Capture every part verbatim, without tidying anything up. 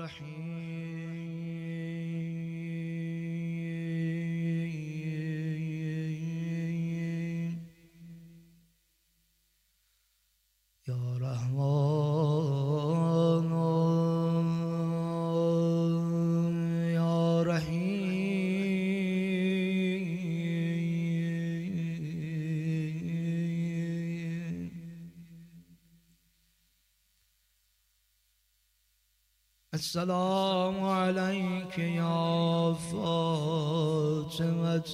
رحیم یا رحمان یا رحیم. السلام عليك يا فاطمة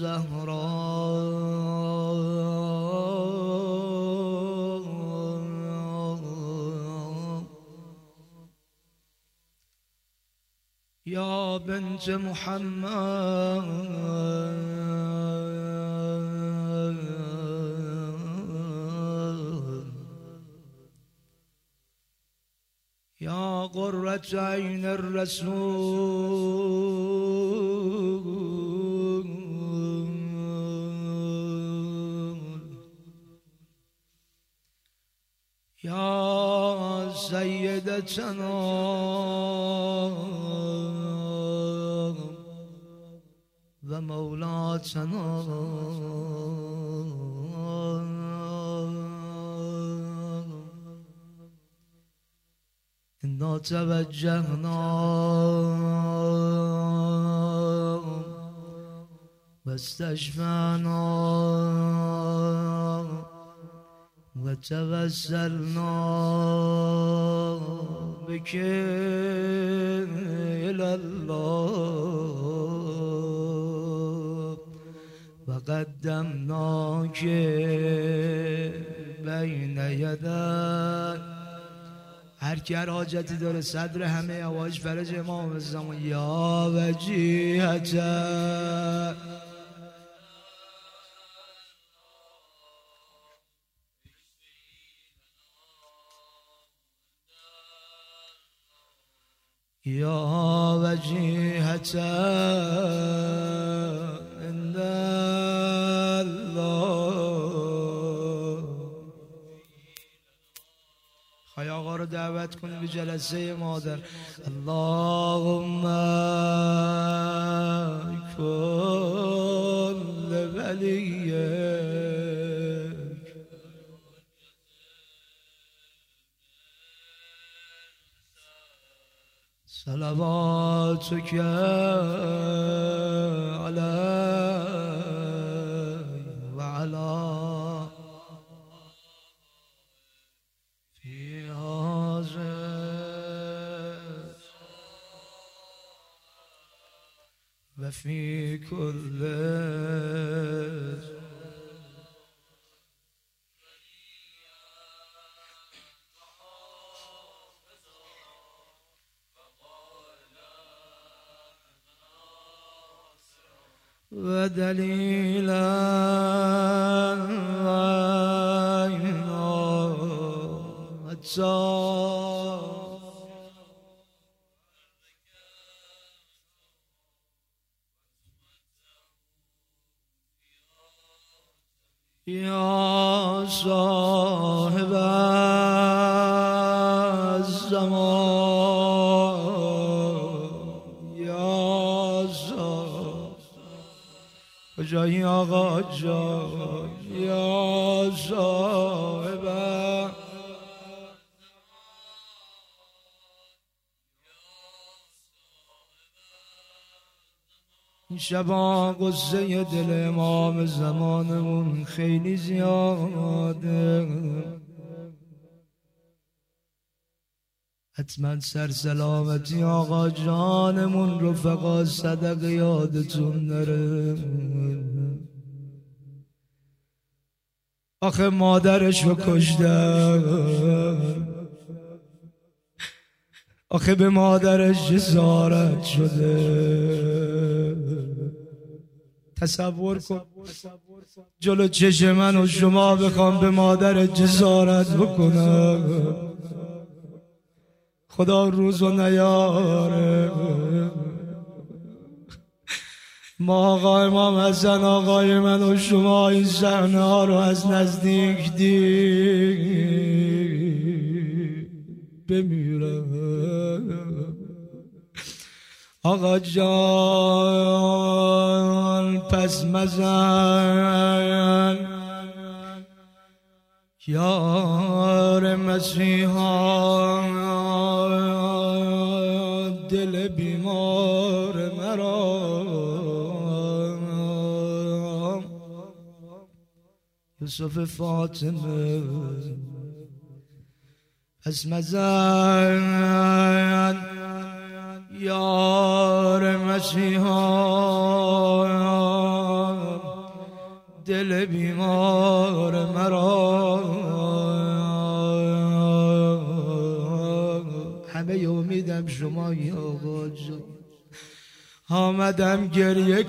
الزهراء يا بنت محمد يا قرة عين الرسول يا سيدتنا ومولاتنا إنا توجهنا واستشفعنا وتوسلنا بك إلى الله وقدمناك بين يديك. هر کی هر حاجتی داره صدر همه هواش فرج امام زمان یا وجیهت یا وجیهت عند الله. خواهی آقا رو دعوت کنی به جلسه مادر. اللهم کل ولیک صلواتک علیه و علی وفي كل ودليلا يا صاحب الزمان يا صاحب جای آقا جان یا صاحب این شبا قصه دل امام زمانمون خیلی زیاده. حتما سر سلامتی آقا جانمون رفقا صدق یادتون نره. آخه مادرش رو کشته، آخه به مادرش جسارت شده. تصور کن جلو چشم من و شما بخوام به مادر جسارت بکنم، خدا روزو نیاره. ما آقا امام حسن آقای من و شما این صحنه ها رو از نزدیک دید بمیرم. آقا جان پس مزن یار مسیحا دل بیمار مرا یوسف فاطمه پس مزن یار مسیحا دل بیمار مرا همه امیدم شما یا آقا جان آمدم گریه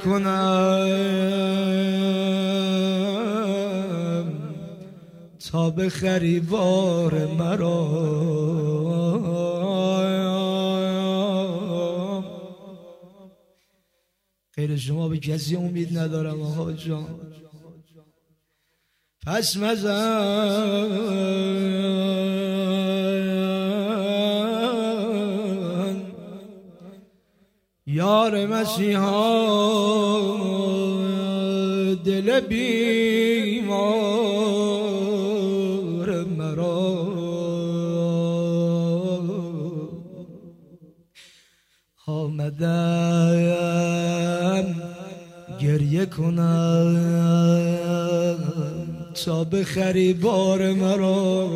کنم تا بخری بار مرا غیر شما به کسی امید ندارم آقا جان پس مزن یار مسیحا دل بیمار مرا آمدم گریه کنم تا بخری بار مرا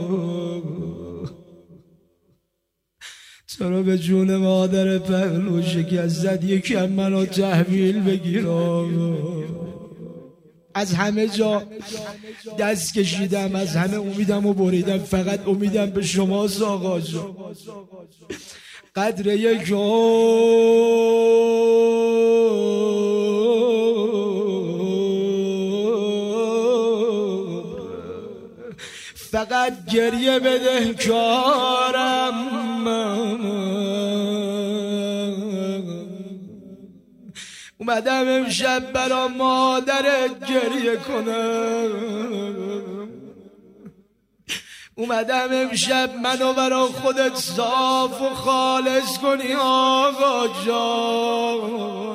چرا به جون مادر پهلو شکست یکم منو تحویل بگیر از همه جا دست کشیدم از همه امیدم و بریدم فقط امیدم به شما آقا جان قدر یک فقط گریه بده کارم اومدم امشب برا مادرت گریه کنم اومدم امشب منو برا خودت صاف و خالص کنی آقا جان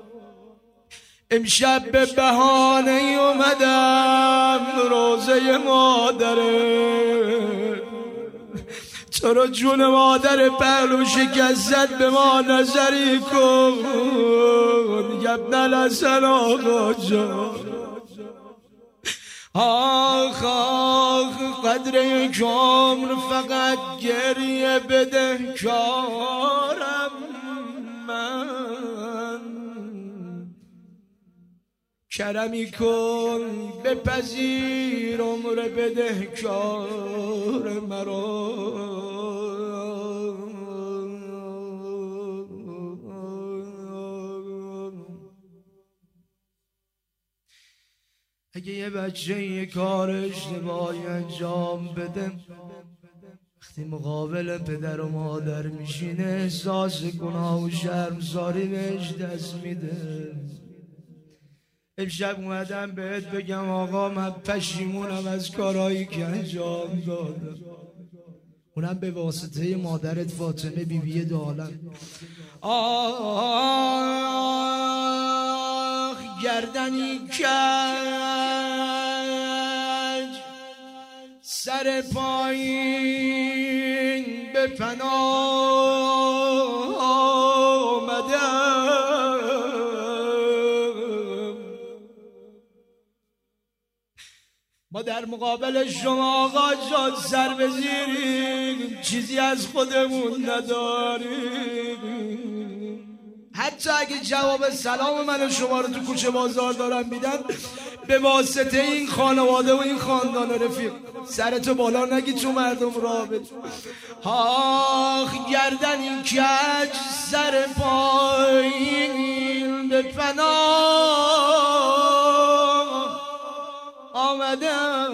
امشب به بهانه ای اومدم روزه مادره چرا جون مادر پهلو شکست به ما نظری کن ابن الحسن آقا جان آخ آخ قدر یک عمر فقط گریه بده کارم من کرمی کن بپذیر عمر بده کار مرا اگه یه بچه یه کار اشتباهی انجام بده وقتی مقابل پدر و مادر میشینه احساس گناه و شرمساری بهش دست میده امشب اومدم بهت بگم آقا من پشیمونم از کارهایی که انجام دادم اونم به واسطه مادرت فاطمه بیبی دو عالم آخ گردنی کج سر پایین به پناه آمدم ما در مقابل شما آقا جان سر بزیریم چیزی از خودمون نداریم حتی اگه جواب سلام من و شما رو تو کوچه بازار دارم میدن به واسطه این خانواده و این خاندان رفیق سرتو بالا نگی تو مردم را بد آخ گردن این کج سر پایین به پناه آمدم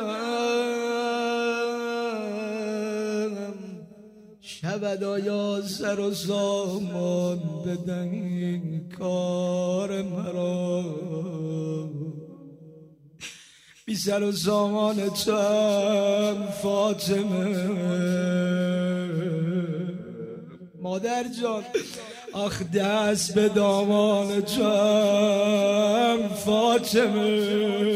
شبدایا سر و سامان بدن این کار مرا بی سر و سامان تم فاطمه مادر جان آخ دست به دامان توام فاطمه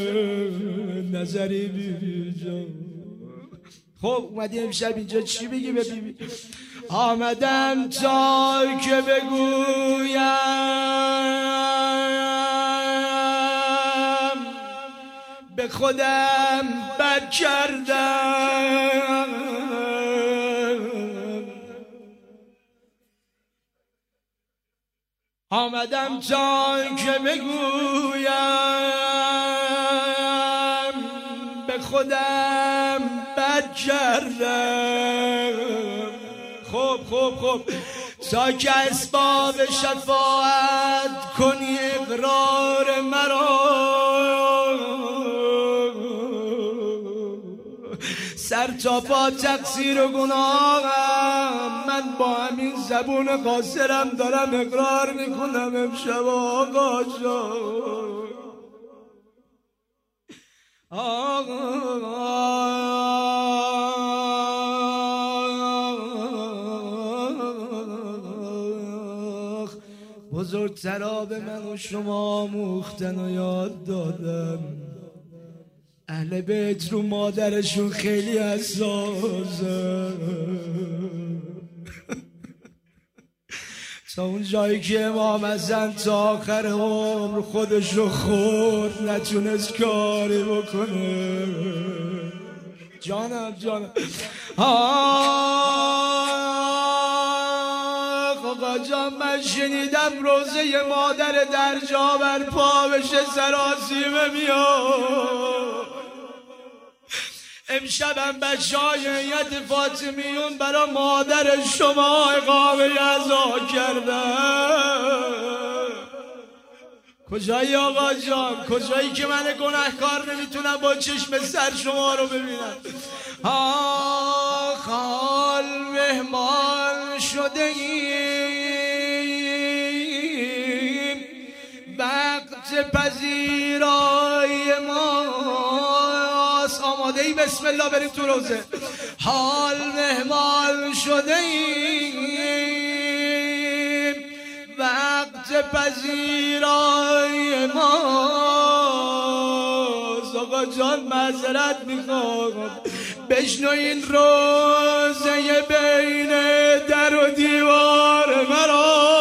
نظری بی بی جان. خب اومدی امشب اینجا چی بگی به بی بی؟ آمدم تا که بگویم به خودم بد کردم، آمدم تا که بگویم به خودم بد کردم. خب خب خب تا که اسباب شفاعت کنی اقرار مرا، سر تا پا تقصیر و گناهم من با همین زبون قاصرم دارم اقرار میکنم امشب آقا جان. بزرگترا به من و شما موختن و یاد دادن، اهل بیت رو مادرشون خیلی حساسه. تا اون جایی که امام حسن تا آخر عمر خودش رو خورد نتونست کاری بکنه. جانم جانم آقا جان، من شنیدم روزه مادر در جا بر پا بشه سراسیمه میاد. امشبم بچه های هیئت فاطمیون برا مادر شما اقامه عزا کردن. کجایی آقا جان؟ کجایی که من گناهکار نمیتونم با چشم سر شما رو ببینم؟ آخ حال مهمان شده ایم، وقت پذیرای ما آماده ای؟ بسم الله بریم تو روزه. حال مهمان شده ایم، وقت پذیرای ما. آقا جان معذرت میخوام، بشنو این روزه بین در و دیوار مرا.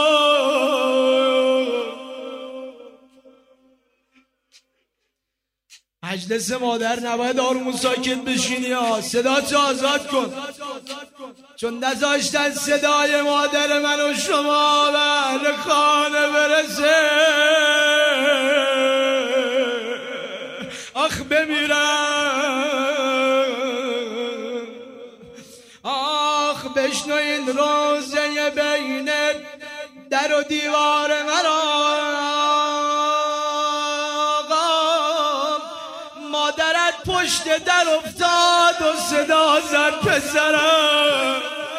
مجلس مادر نباید آروم و ساکت بشینی ها، صدا تو آزاد کن، چون نذاشتن صدای مادر من و شما به اهل خانه برسه. آخ بمیرم، آخ بشنو این روزه بین در و دیوار مرا. مادرت پشت در افتاد و صدا زد پسرم،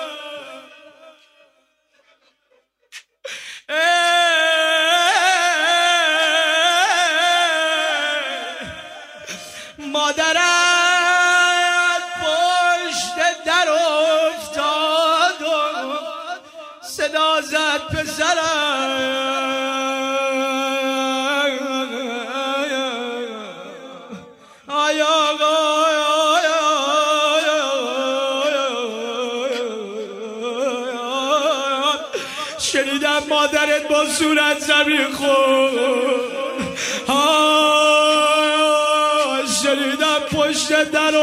مادرت پشت در افتاد و صدا زد پسرم. شنیدم مادرت با صورت زمین خورد، شنیدم پشت در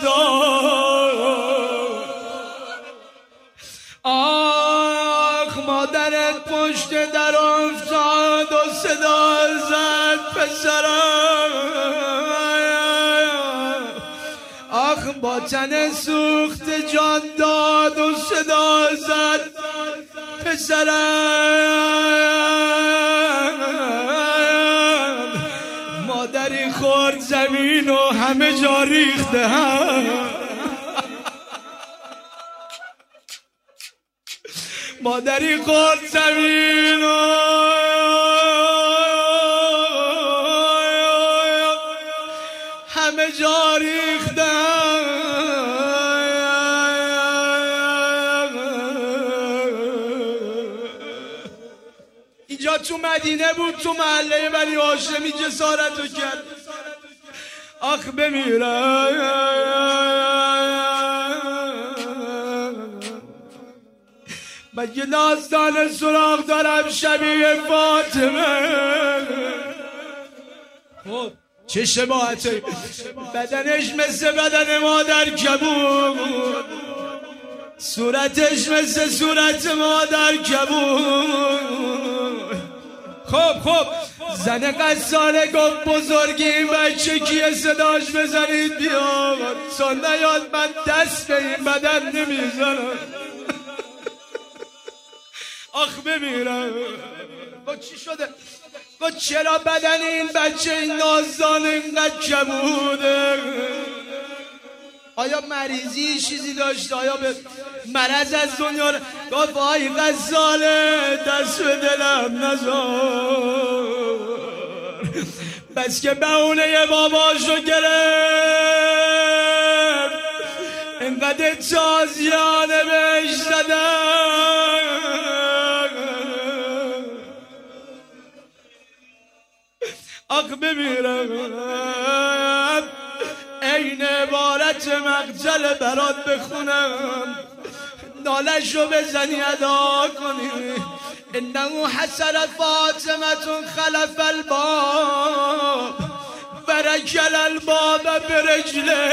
افتاد. آخ مادرت پشت در افتاد و صدا زد پسرم. آخ با تن سوخت جان داد و صدا زد پسرم. مادری خورد زمین و همه جا ریخته هم، مادری خورد زمین و همه جا ریخته هم. یا تو مدینه بود تو محله بنی هاشمی جسارتو کرد. آخ بمیرم مگه داستان سراغ دارم شبیه فاطمه. خب چه شباهته، بدنش مثل بدن مادر کبود، صورتش مثل صورت مادر کبود. خب خب زن قصاله گفت بزرگی این بچه کیه، صداش بزنید بیاد. چون نیاد من دست به این بدن نمیزنم. آخ بمیرم. با چی شده؟ با چرا بدن این بچه این نازدان اینقدر کبوده؟ آیا مریضی چیزی داشته؟ آیا به مرض از دنیا ر... گفت آی غزاله دست به دلم نزار. بس که بهونه باباشو گرفت اینقدر تازیانه بهش زدن. آخ بمیرم این عبارت مقتل برات بخونم، نالشو بزنی ادا کنی. انه حسر فاطمه خلف الباب برکل الباب برجله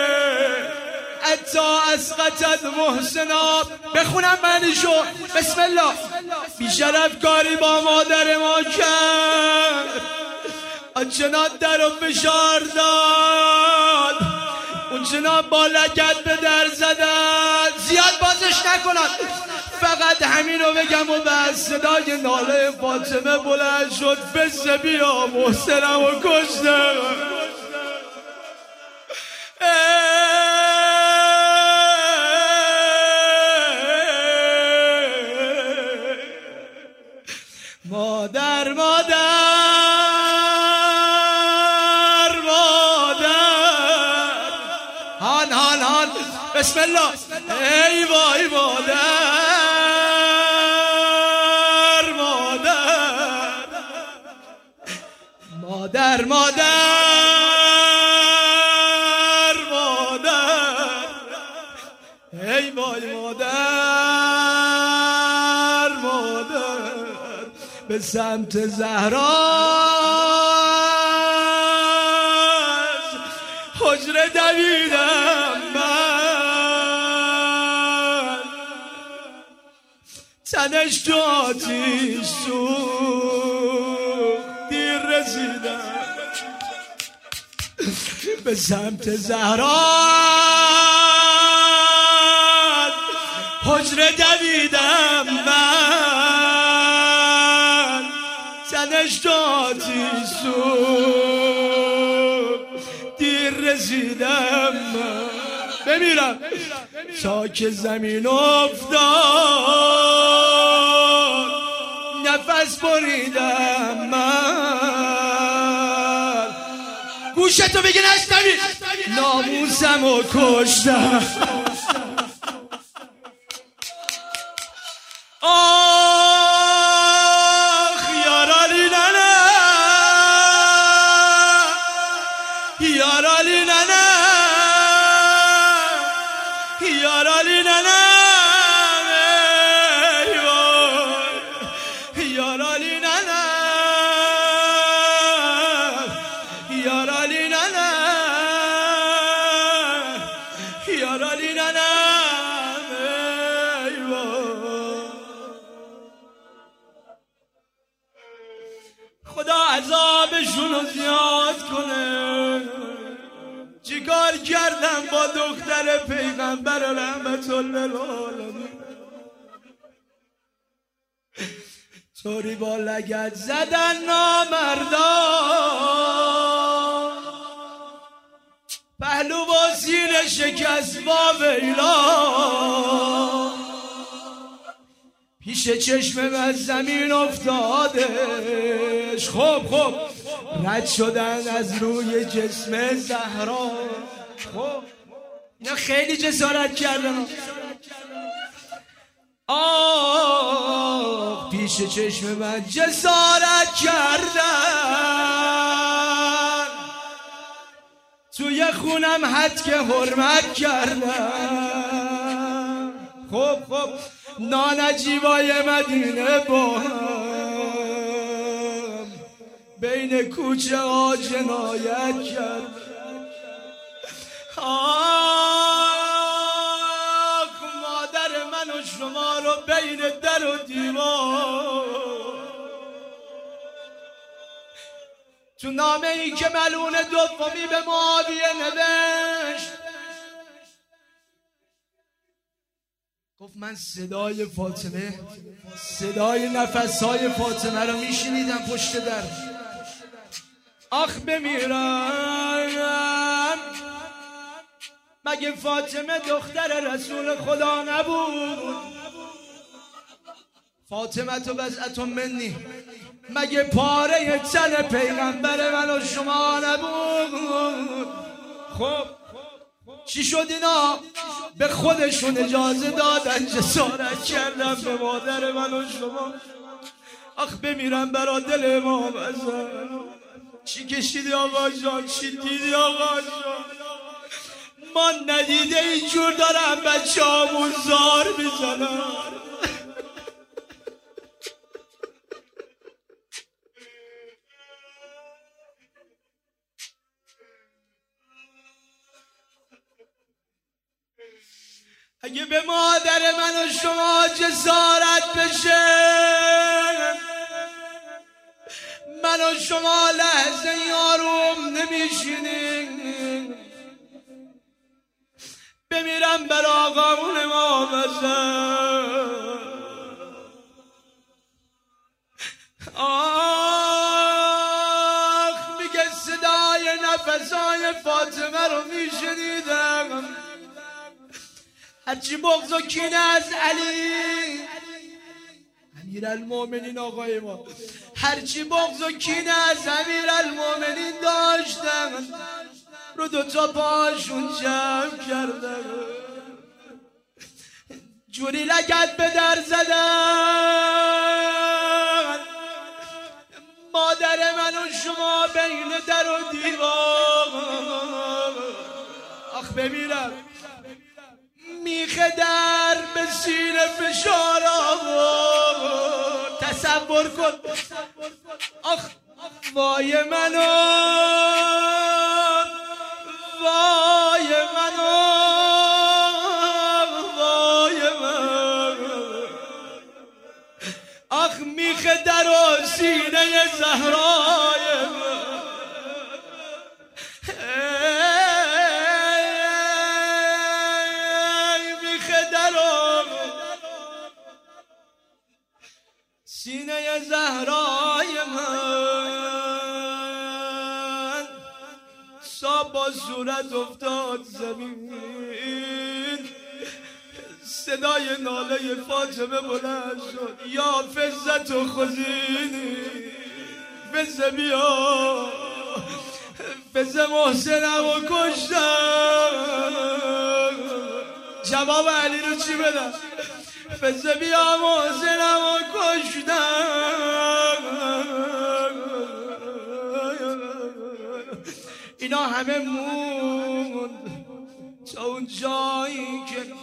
اتا اسقطت محسنا. بخونم منشو بسم الله. بیشرف کاری با مادر ما کرد، آنچنان در رو فشار داد، اونچنان با لگد به در زدن. زیاد بازش نکنن، فقط همین رو بگم و بس. صدای ناله فاطمه بلند شد، بس بیا محسنم و کشته. مادر مادر بسم الله. ای وای مادر مادر مادر مادر مادر ای وای مادر مادر. به سمت زهرا حجره دویدم تنش تو آتیش سوخت، دیر رسیدم به سمت زهرا حجره دویدم من تنش تو آتیش سوخت، دیر رسیدم من. بمیرم چاک زمین افتاد، نفس بریدم من. گوشتو بگی نشنوی، ناموسمو کشتم. آخ یارالی ننه یارالی ننه یارالی ننه یارالی ننه یارالی ننه یارالی ننه. خدا عذابشونو زیاد کنه. چیکار کردم با دختر پیغمبر رحمت للعالمین؟ طوری با لگد زدن نامردان، پهلو با سینه شکست با ویلا. پیش چشم از زمین افتادش. خب خب رد شدن از روی جسم زهرا. خب اینا خیلی جسارت کردن. آه پیش چشم من جسارت کردن، توی خونم حد که حرمت کردن. خب خب نانجیبای مدینه با هم بین کوچه ها جنایت کرد. آخ مادر من و شما رو بین در و دیوار، تو نامه ای که ملعون دومی به معاویه نوشت گفت من صدای فاطمه، صدای نفسهای فاطمه رو میشنیدم پشت در. آخ بمیرم، مگه فاطمه دختر رسول خدا نبود؟ فاطمه تو بزعت منی، مگه پاره تن پیغمبر من و شما نبود؟ خب چی شد اینا؟ به خودشون اجازه دادن جسارت کردن به مادر من و شما. آخ بمیرم برا دل امام حسن. چی کشیدی آقا جان؟ چی دیدی آقا جان؟ ما ندیده اینجور دارم بچه همون زار میزنن. اگه به مادر من و شما جسارت بشه، من و شما لحظه یاروم نمیشینیم. بمیرم بر آقامون امام حسن. آخ میگه صدای نفسای فاطمه رو میشنیدم، هرچی بغض و کینه از علی امیرالمومنین آقای ما، هرچی بغض و کینه از امیرالمومنین داشتن رو دوتا پاشون جمع کردن، جوری لگد به در زدن. مادر من و شما بین در و دیوار. آخ بمیرم، میخ در به سینه فشار آورد. تصور کن. آخ وای منو، وای منو، وای منو. آخ میخ در و سینه زهرای من. سینه زهرای من صاحب با صورت افتاد زمین. صدای ناله فاطمه بلند شد. یا فزت و خزینی، فزه بیا، فزه محسنم و کشتم. جواب علی رو چی بدم؟ فزه بیا محسنم و کشتم. اینا همه موند تا اون جایی که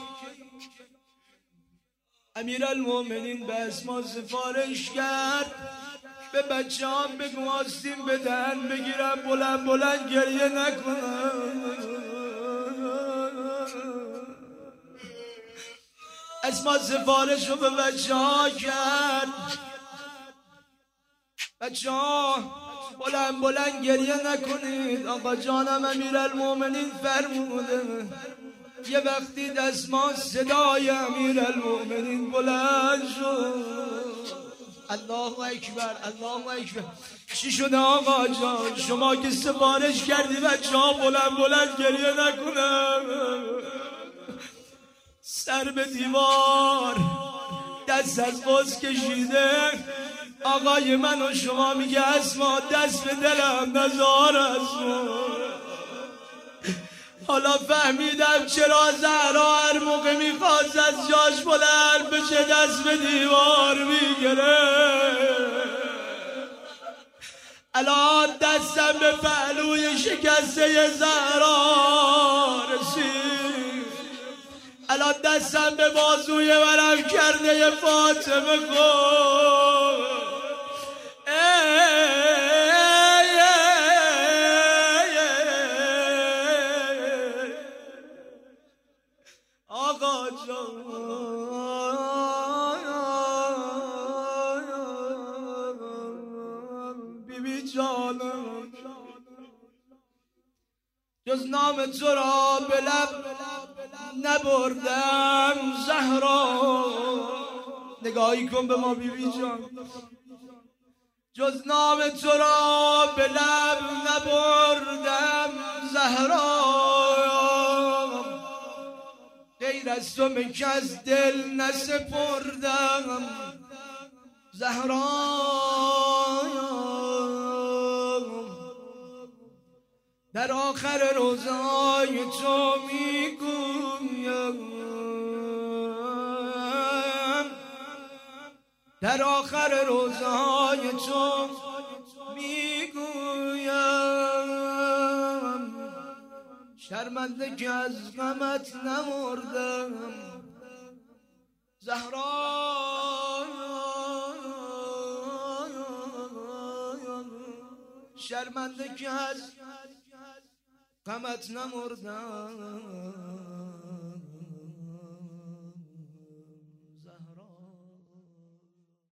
امیرالمومنین به اسما سفارش کرد به بچه هم بگو آستین بدن بگیرم بلند بلند گریه نکنم. اسما سفارش رو به بچه ها کرد. بچه ها بلند بلند گریه نکنید، آقا جانم امیرالمومنین فرموده. یه وقتی دستما صدای امیرالمومنین بلند شد. الله اکبر، الله اکبر. چی شده آقا جان؟ شما که سفارش کردی بچه ها بلند بلند گریه نکنم. سر به دیوار دست از باز کشیده. آقای من و شما میگه اسما دست به دلم نزار اسما. حالا فهمیدم چرا زهرا هر موقع میخواست از جاش بلند بشه دست به دیوار میگره. الان دستم به پهلوی شکسته زهرا رسید، الان دستم به بازوی ورم کرده فاطمه خود. آقا جان بی بی جانم، جز نام تو را به لب نبردم زهرا. نگاهی کن به ما بی بی جان، جز نام تو را به لب نبردم زهرا. غیر از تو به کس دل نسپردم زهرا. در آخر روزهای تو میگویم، در آخر روزهای تو میگویم، شرمنده که از غمت نمردم زهرا. شرمنده که از غمت نمردم.